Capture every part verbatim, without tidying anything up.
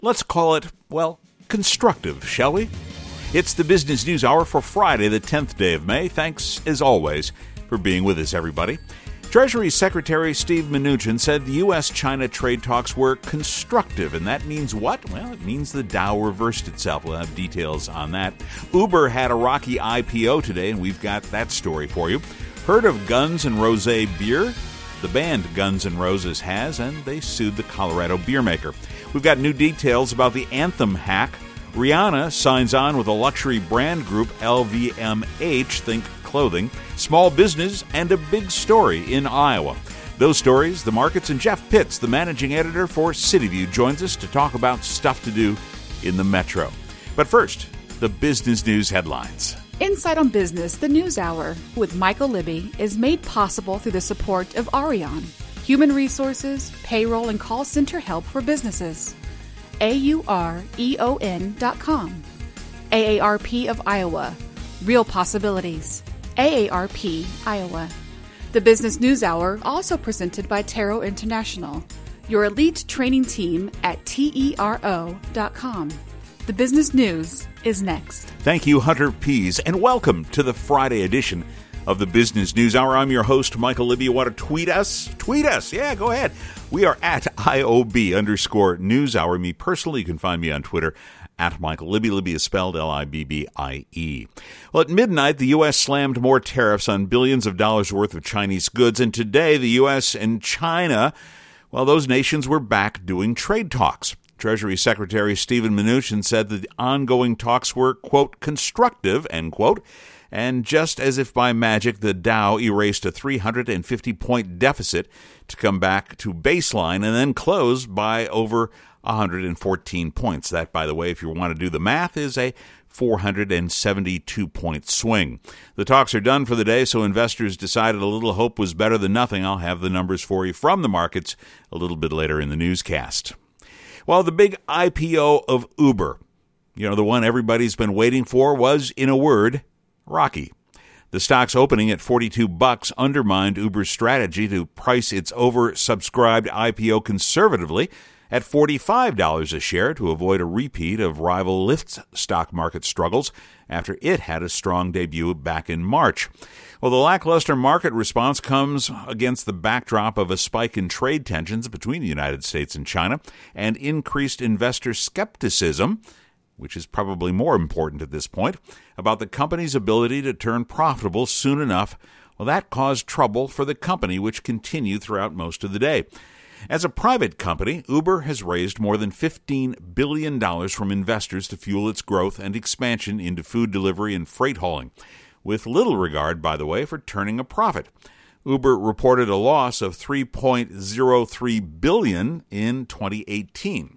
Let's call it, well, constructive, shall we? It's the Business News Hour for Friday, the tenth day of May. Thanks, as always, for being with us, everybody. Treasury Secretary Steve Mnuchin said the U S China trade talks were constructive, and that means what? Well, it means the Dow reversed itself. We'll have details on that. Uber had a rocky I P O today, and we've got that story for you. Heard of Guns N' Roses beer? The band Guns N' Roses has, and they sued the Colorado beer maker. We've got new details about the Anthem hack. Rihanna signs on with a luxury brand group, L V M H, think clothing, small business, and a big story in Iowa. Those stories, the markets, and Jeff Pitts, the managing editor for CityView, joins us to talk about stuff to do in the metro. But first, the business news headlines. Insight on Business, the News Hour, with Michael Libby, is made possible through the support of Arion, human resources, payroll, and call center help for businesses. A U R E O N dot com. A A R P of Iowa. Real possibilities. A A R P, Iowa. The Business News Hour, also presented by Taro International, your elite training team at T E R O dot com. The Business News is next. Thank you, Hunter Pease, and welcome to the Friday edition of the Business News Hour. I'm your host, Michael Libby. You want to tweet us? Tweet us. Yeah, go ahead. We are at I O B underscore News Hour. Me personally, you can find me on Twitter at Michael Libby. Libby is spelled L I B B I E. Well, at midnight, the U S slammed more tariffs on billions of dollars worth of Chinese goods, and today the U S and China, well, those nations were back doing trade talks. Treasury Secretary Steven Mnuchin said that the ongoing talks were, quote, constructive, end quote, and just as if by magic, the Dow erased a three hundred fifty point deficit to come back to baseline and then close by over one hundred fourteen points. That, by the way, if you want to do the math, is a four hundred seventy-two point swing. The talks are done for the day, so investors decided a little hope was better than nothing. I'll have the numbers for you from the markets a little bit later in the newscast. Well, the big I P O of Uber, you know, the one everybody's been waiting for, was, in a word, rocky. The stock's opening at forty-two bucks undermined Uber's strategy to price its oversubscribed I P O conservatively at forty-five dollars a share to avoid a repeat of rival Lyft's stock market struggles after it had a strong debut back in March. Well, the lackluster market response comes against the backdrop of a spike in trade tensions between the United States and China and increased investor skepticism, which is probably more important at this point, about the company's ability to turn profitable soon enough. Well, that caused trouble for the company, which continued throughout most of the day. As a private company, Uber has raised more than fifteen billion dollars from investors to fuel its growth and expansion into food delivery and freight hauling, with little regard, by the way, for turning a profit. Uber reported a loss of three point zero three billion dollars in twenty eighteen.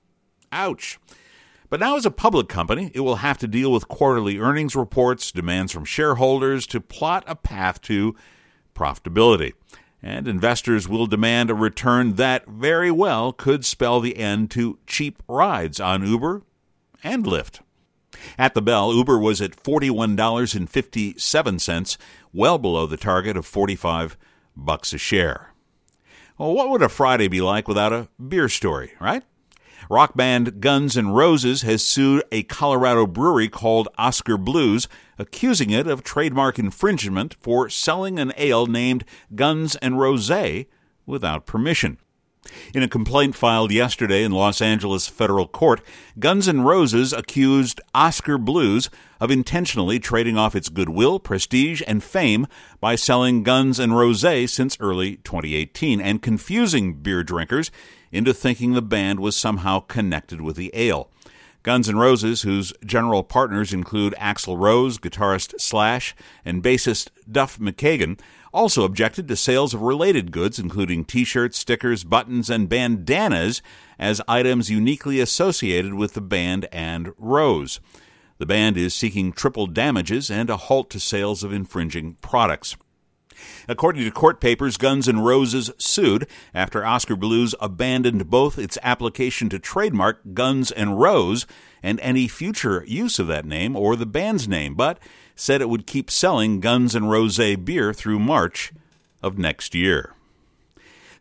Ouch. But now as a public company, it will have to deal with quarterly earnings reports, demands from shareholders to plot a path to profitability. And investors will demand a return that very well could spell the end to cheap rides on Uber and Lyft. At the bell, Uber was at forty-one dollars and fifty-seven cents, well below the target of forty-five bucks a share. Well, what would a Friday be like without a beer story, right? Rock band Guns N' Roses has sued a Colorado brewery called Oskar Blues, accusing it of trademark infringement for selling an ale named Guns N' Rosé without permission. In a complaint filed yesterday in Los Angeles federal court, Guns N' Roses accused Oskar Blues of intentionally trading off its goodwill, prestige, and fame by selling Guns N' Rosé since early twenty eighteen and confusing beer drinkers into thinking the band was somehow connected with the ale. Guns N' Roses, whose general partners include Axl Rose, guitarist Slash, and bassist Duff McKagan, also objected to sales of related goods, including T-shirts, stickers, buttons, and bandanas, as items uniquely associated with the band and Rose. The band is seeking triple damages and a halt to sales of infringing products. According to court papers, Guns N' Roses sued after Oskar Blues abandoned both its application to trademark Guns N' Rose and any future use of that name or the band's name, but said it would keep selling Guns N' Rosé beer through March of next year.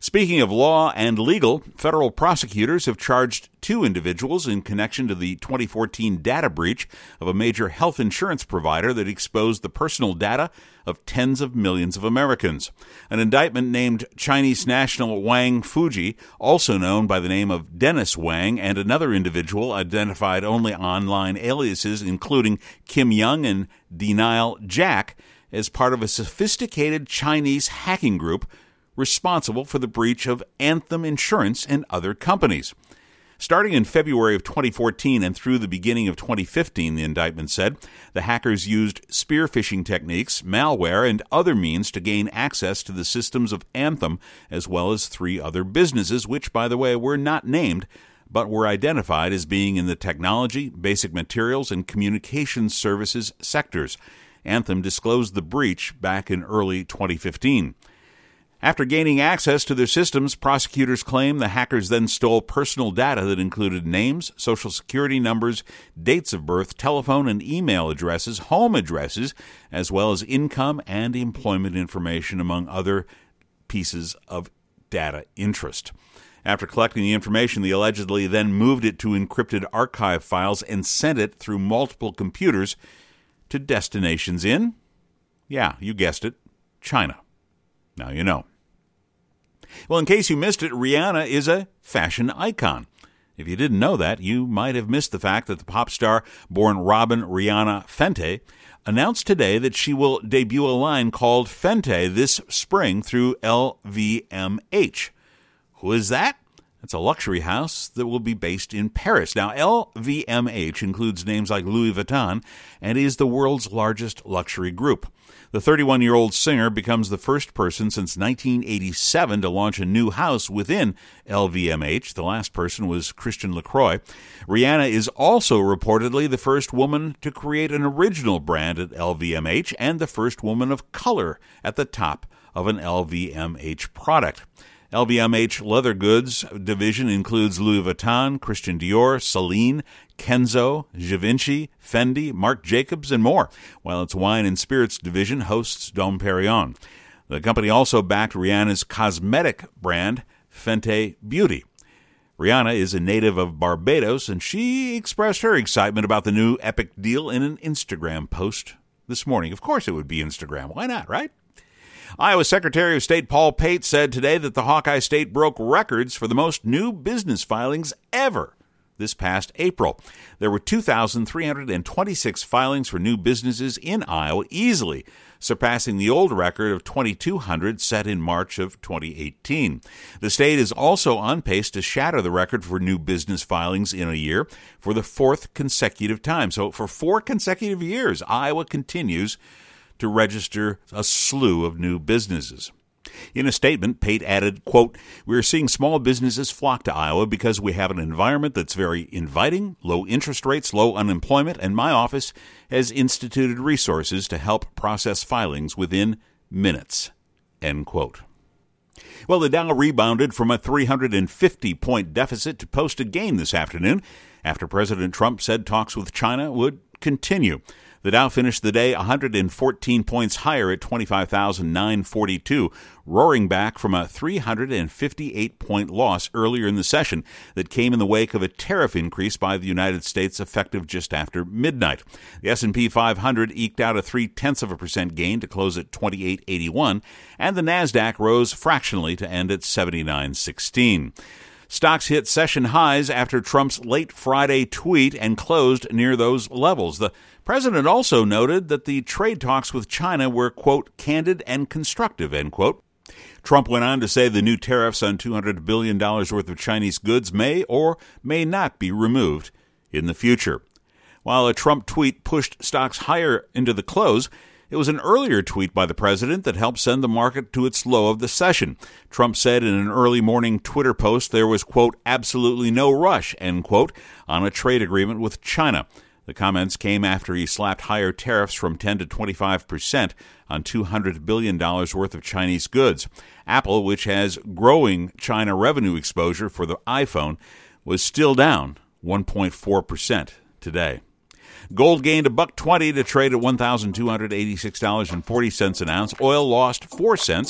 Speaking of law and legal, federal prosecutors have charged two individuals in connection to the twenty fourteen data breach of a major health insurance provider that exposed the personal data of tens of millions of Americans. An indictment named Chinese national Wang Fuji, also known by the name of Dennis Wang, and another individual identified only online aliases including Kim Young and Denial Jack, as part of a sophisticated Chinese hacking group responsible for the breach of Anthem Insurance and other companies. Starting in February of twenty fourteen and through the beginning of twenty fifteen, the indictment said, the hackers used spear phishing techniques, malware, and other means to gain access to the systems of Anthem, as well as three other businesses, which, by the way, were not named, but were identified as being in the technology, basic materials, and communications services sectors. Anthem disclosed the breach back in early twenty fifteen. After gaining access to their systems, prosecutors claim the hackers then stole personal data that included names, social security numbers, dates of birth, telephone and email addresses, home addresses, as well as income and employment information, among other pieces of data interest. After collecting the information, they allegedly then moved it to encrypted archive files and sent it through multiple computers to destinations in, yeah, you guessed it, China. Now you know. Well, in case you missed it, Rihanna is a fashion icon. If you didn't know that, you might have missed the fact that the pop star, born Robin Rihanna Fenty, announced today that she will debut a line called Fenty this spring through L V M H. Who is that? It's a luxury house that will be based in Paris. Now, L V M H includes names like Louis Vuitton and is the world's largest luxury group. The thirty-one-year-old singer becomes the first person since nineteen eighty-seven to launch a new house within L V M H. The last person was Christian Lacroix. Rihanna is also reportedly the first woman to create an original brand at L V M H and the first woman of color at the top of an L V M H product. L V M H leather goods division includes Louis Vuitton, Christian Dior, Celine, Kenzo, Givenchy, Fendi, Marc Jacobs, and more, while its wine and spirits division hosts Dom Perignon. The company also backed Rihanna's cosmetic brand, Fenty Beauty. Rihanna is a native of Barbados, and she expressed her excitement about the new Epic deal in an Instagram post this morning. Of course it would be Instagram. Why not, right? Iowa Secretary of State Paul Pate said today that the Hawkeye State broke records for the most new business filings ever this past April. There were two thousand three hundred twenty-six filings for new businesses in Iowa, easily surpassing the old record of twenty-two hundred set in March of twenty eighteen. The state is also on pace to shatter the record for new business filings in a year for the fourth consecutive time. So for four consecutive years, Iowa continues to register a slew of new businesses. In a statement, Pate added, quote, "We are seeing small businesses flock to Iowa because we have an environment that's very inviting, low interest rates, low unemployment, and my office has instituted resources to help process filings within minutes," end quote. Well, the Dow rebounded from a three hundred fifty point deficit to post a gain this afternoon after President Trump said talks with China would continue. The Dow finished the day one hundred fourteen points higher at twenty-five thousand nine hundred forty-two, roaring back from a three hundred fifty-eight point loss earlier in the session that came in the wake of a tariff increase by the United States effective just after midnight. The S and P five hundred eked out a three-tenths of a percent gain to close at twenty-eight eighty-one, and the NASDAQ rose fractionally to end at seventy-nine sixteen. Stocks hit session highs after Trump's late Friday tweet and closed near those levels. The president also noted that the trade talks with China were, quote, candid and constructive, end quote. Trump went on to say the new tariffs on two hundred billion dollars worth of Chinese goods may or may not be removed in the future. While a Trump tweet pushed stocks higher into the close, it was an earlier tweet by the president that helped send the market to its low of the session. Trump said in an early morning Twitter post there was, quote, absolutely no rush, end quote, on a trade agreement with China. The comments came after he slapped higher tariffs from ten to twenty-five percent on two hundred billion dollars worth of Chinese goods. Apple, which has growing China revenue exposure for the iPhone, was still down one point four percent today. Gold gained a buck twenty to trade at one thousand two hundred eighty-six dollars and forty cents an ounce. Oil lost four cents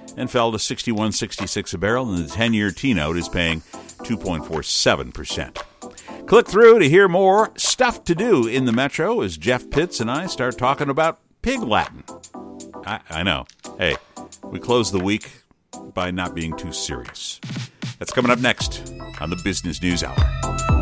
and fell to sixty-one sixty-six a barrel, and the ten-year T-note is paying two point four seven percent. Click through to hear more stuff to do in the Metro as Jeff Pitts and I start talking about Pig Latin. I, I know. Hey, we close the week by not being too serious. That's coming up next on the Business News Hour.